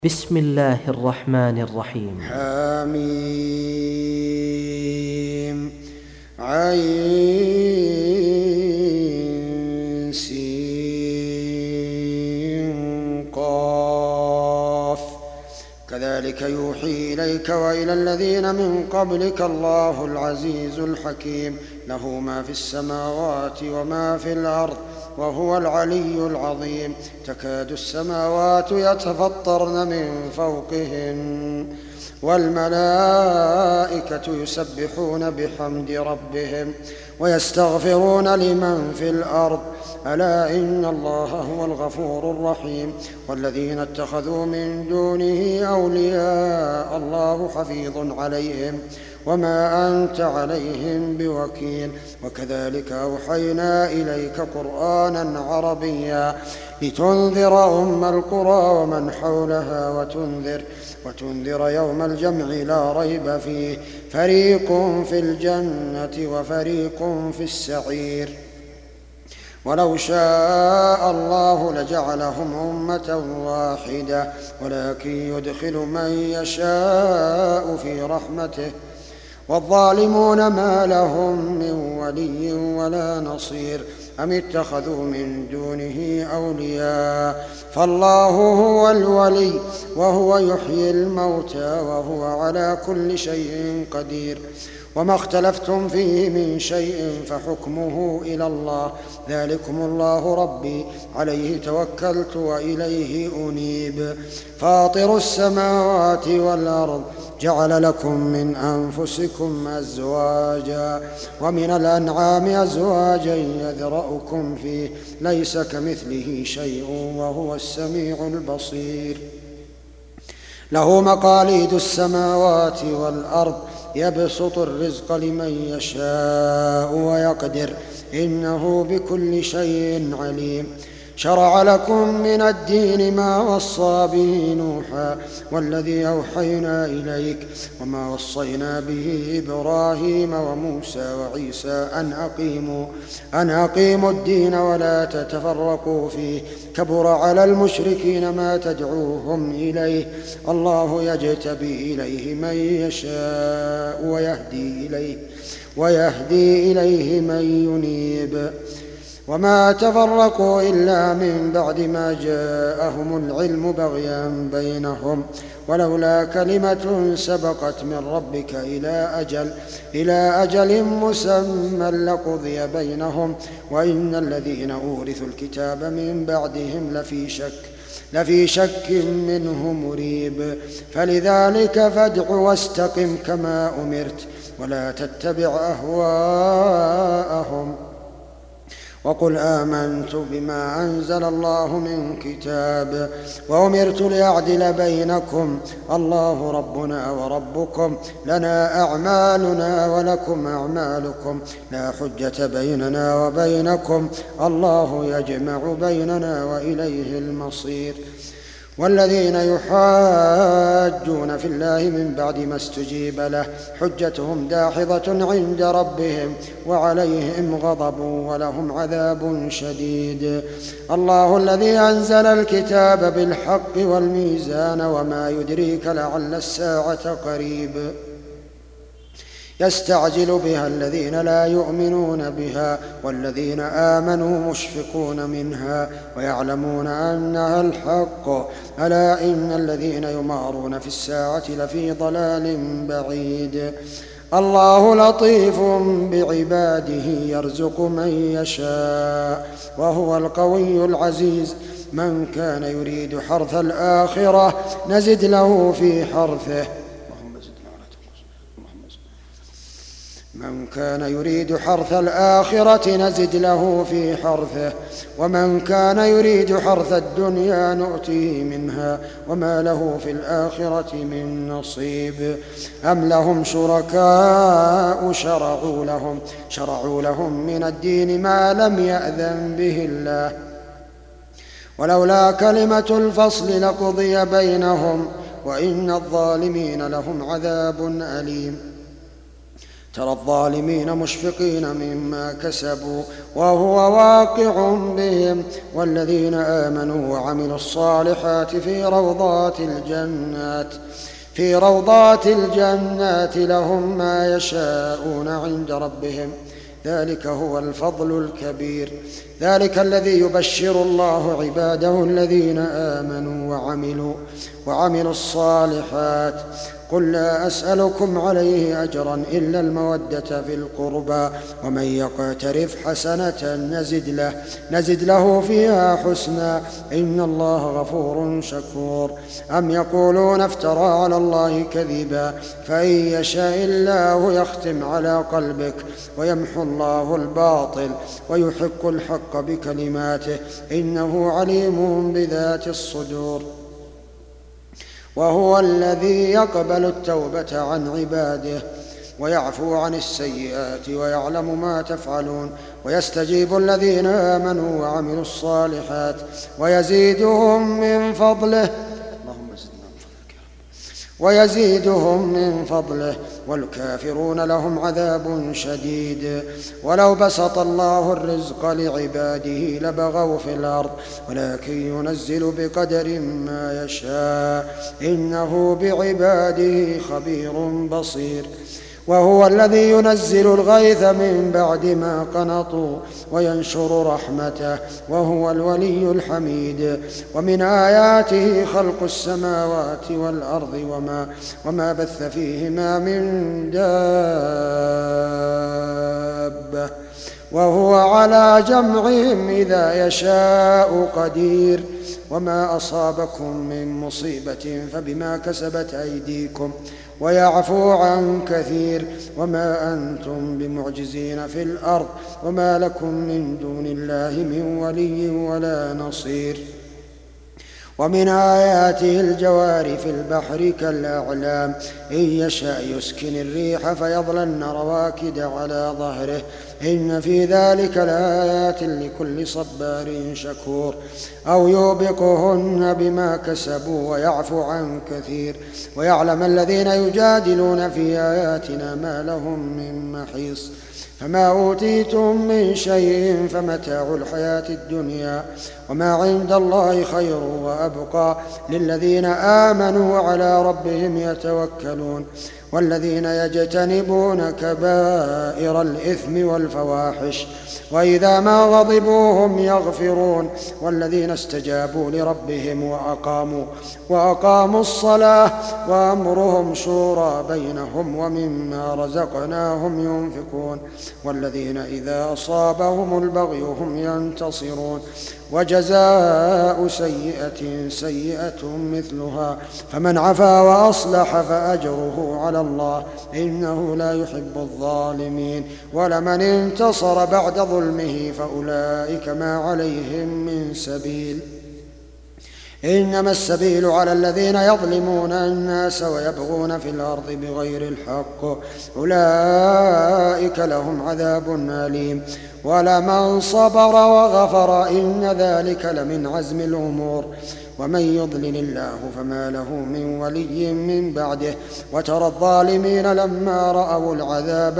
بسم الله الرحمن الرحيم. حميم عين سين قاف كذلك يوحي إليك وإلى الذين من قبلك الله العزيز الحكيم له ما في السماوات وما في الأرض وهو العلي العظيم. تكاد السماوات يتفطرن من فوقهن والملائكة يسبحون بحمد ربهم ويستغفرون لمن في الأرض ألا إن الله هو الغفور الرحيم. والذين اتخذوا من دونه أولياء الله حفيظ عليهم وما أنت عليهم بوكيل. وكذلك أوحينا إليك قرآنا عربيا لتنذر أم القرى ومن حولها وتنذر يوم الجمع لا ريب فيه فريق في الجنة وفريق في السعير. ولو شاء الله لجعلهم أمة واحدة ولكن يدخل من يشاء في رحمته والظالمون ما لهم من ولي ولا نصير. أم اتخذوا من دونه أولياء فالله هو الولي وهو يحيي الموتى وهو على كل شيء قدير. وما اختلفتم فيه من شيء فحكمه إلى الله ذلكم الله ربي عليه توكلت وإليه أنيب. فاطر السماوات والأرض جعل لكم من أنفسكم أزواجا ومن الأنعام أزواجا يذرأكم فيه ليس كمثله شيء وهو السميع البصير. له مقاليد السماوات والأرض يبسط الرزق لمن يشاء ويقدر إنه بكل شيء عليم. شرع لكم من الدين ما وصى به نوحا والذي أوحينا إليك وما وصينا به إبراهيم وموسى وعيسى أن أقيموا الدين ولا تتفرقوا فيه كبر على المشركين ما تدعوهم إليه الله يجتبي إليه من يشاء ويهدي إليه من ينيب. وما تفرقوا إلا من بعد ما جاءهم العلم بغيا بينهم ولولا كلمة سبقت من ربك إلى أجل مسمى لقضي بينهم وإن الذين أورثوا الكتاب من بعدهم لفي شك منه مريب. فلذلك فادع واستقم كما أمرت ولا تتبع أهواءهم وقل آمنت بما أنزل الله من كتاب وأمرت لأعدل بينكم الله ربنا وربكم لنا أعمالنا ولكم أعمالكم لا حجة بيننا وبينكم الله يجمع بيننا وإليه المصير. والذين يحاجون في الله من بعد ما استجيب له حجتهم داحضة عند ربهم وعليهم غضب ولهم عذاب شديد. الله الذي أنزل الكتاب بالحق والميزان وما يدريك لعل الساعة قريب يستعجل بها الذين لا يؤمنون بها والذين آمنوا مشفقون منها ويعلمون أنها الحق ألا إن الذين يمارون في الساعة لفي ضلال بعيد. الله لطيف بعباده يرزق من يشاء وهو القوي العزيز. من كان يريد حرث الآخرة نزد له في حرثه من كان يريد حرث الآخرة نزد له في حرثه ومن كان يريد حرث الدنيا نؤتيه منها وما له في الآخرة من نصيب. أم لهم شركاء شرعوا لهم من الدين ما لم يأذن به الله ولولا كلمة الفصل لقضي بينهم وإن الظالمين لهم عذاب أليم. ترى الظالمين مشفقين مما كسبوا وهو واقع بهم والذين آمنوا وعملوا الصالحات في روضات الجنات لهم ما يشاءون عند ربهم ذلك هو الفضل الكبير. ذلك الذي يبشر الله عباده الذين آمنوا وعملوا الصالحات. قل لا أسألكم عليه أجرا إلا المودة في القربى ومن يقترف حسنة نزد له فيها حسنا إن الله غفور شكور. أم يقولون افترى على الله كذبا فإن يشاء الله يختم على قلبك ويمحو الله الباطل ويحق الحق بكلماته إنه عليم بذات الصدور. وهو الذي يقبل التوبة عن عباده ويعفو عن السيئات ويعلم ما تفعلون ويستجيب الذين آمنوا وعملوا الصالحات ويزيدهم من فضله والكافرون لهم عذاب شديد. ولو بسط الله الرزق لعباده لبغوا في الأرض ولكن ينزل بقدر ما يشاء إنه بعباده خبير بصير. وهو الذي ينزل الغيث من بعد ما قنطوا وينشر رحمته وهو الولي الحميد. ومن آياته خلق السماوات والأرض وما بث فيهما من دابة وهو على جمعهم إذا يشاء قدير. وما أصابكم من مصيبة فبما كسبت أيديكم ويعفو عن كثير. وما أنتم بمعجزين في الأرض وما لكم من دون الله من ولي ولا نصير. ومن آياته الجوار في البحر كالأعلام إن يشاء يسكن الريح فيظللن رواكد على ظهره إن في ذلك لآيات لكل صبار شكور. أو يوبقهن بما كسبوا ويعفو عن كثير ويعلم الذين يجادلون في آياتنا ما لهم من محيص. فما أوتيتم من شيء فمتاع الحياة الدنيا وما عند الله خير وأبقى للذين آمنوا وعلى ربهم يتوكلون. والذين يجتنبون كبائر الإثم والفواحش وإذا ما غضبوا هم يغفرون. والذين استجابوا لربهم وأقاموا الصلاة وأمرهم شورى بينهم ومما رزقناهم ينفقون. والذين إذا أصابهم البغي هم ينتصرون. وجزاء سيئة مثلها فمن عفا وأصلح فأجره على الله إنه لا يحب الظالمين. ولمن انتصر بعد ظلمه فأولئك ما عليهم من سبيل إنما السبيل على الذين يظلمون الناس ويبغون في الأرض بغير الحق أولئك لهم عذاب أليم. ولمن صبر وغفر إن ذلك لمن عزم الأمور. ومن يضلل الله فما له من ولي من بعده. وترى الظالمين لما رأوا العذاب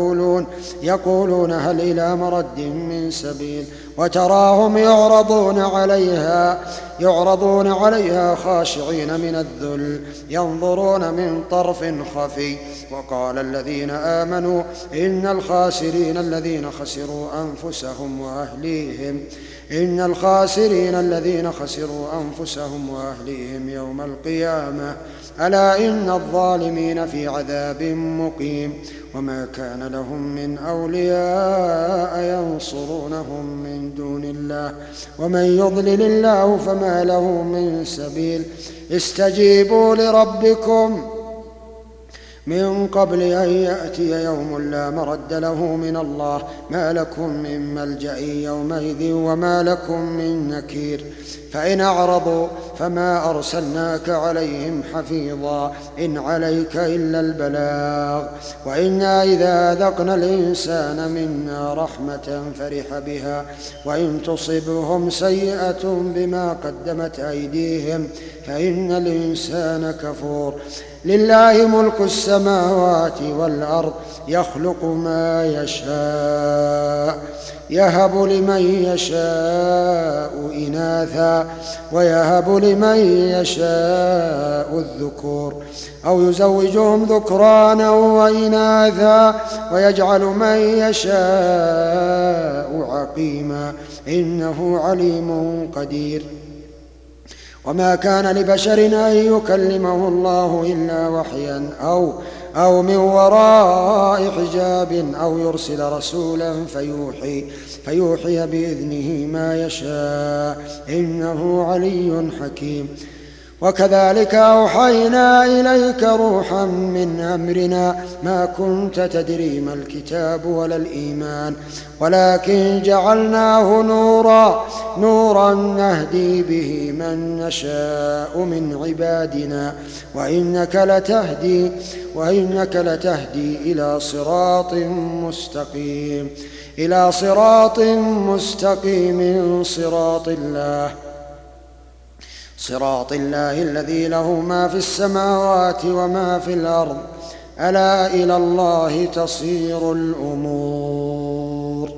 يقولون هل إلى مرد من سبيل. وتراهم يعرضون عليها خاشعين من الذل ينظرون من طرف خفي. وقال الذين آمنوا إن الخاسرين الذين خسروا أنفسهم وأهليهم يوم القيامة ألا إن الظالمين في عذاب مقيم. وما كان لهم من أولياء ينصرونهم من دون الله ومن يضلل الله فما له من سبيل. استجيبوا لربكم من قبل أن يأتي يوم لا مرد له من الله ما لكم من ملجأ يومئذ وما لكم من نكير. فإن أعرضوا فما أرسلناك عليهم حفيظا إن عليك إلا البلاغ وإنا إذا أذقنا الإنسان منا رحمة فرح بها وإن تصبهم سيئة بما قدمت أيديهم فإن الإنسان كفور لله ملك السماوات والأرض يخلق ما يشاء يهب لمن يشاء إناثا ويهب لمن يشاء الذكور أو يزوجهم ذكرانا وإناثا ويجعل من يشاء عقيما إنه عليم قدير وما كان لبشر أن يكلمه الله إلا وحيا أو من وراء حجاب أو يرسل رسولا فيوحي بإذنه ما يشاء إنه علي حكيم وكذلك أوحينا إليك روحا من أمرنا ما كنت تدري ما الكتاب ولا الإيمان ولكن جعلناه نورا نهدي به من نشاء من عبادنا وإنك لتهدي إلى صراط مستقيم صراط الله الذي له ما في السماوات وما في الأرض ألا إلى الله تصير الأمور.